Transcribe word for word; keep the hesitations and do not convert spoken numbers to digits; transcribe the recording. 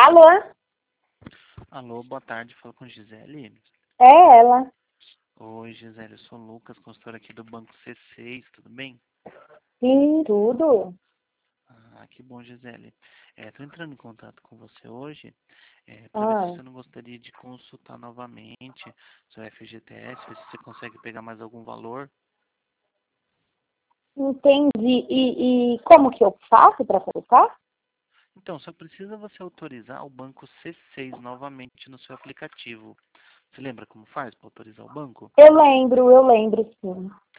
Alô? Alô, boa tarde, falo com Gisele. É ela. Oi, Gisele, eu sou o Lucas, consultor aqui do Banco C seis, tudo bem? Sim, tudo. Ah, que bom, Gisele. Estou entrando em contato com você hoje para ver se Ah, você não gostaria de consultar novamente seu F G T S, ver se você consegue pegar mais algum valor. entendi. E, e como que eu faço para acessar? Então, só precisa você autorizar o Banco C seis novamente no seu aplicativo. Você lembra como faz para autorizar o banco? Eu lembro, eu lembro sim.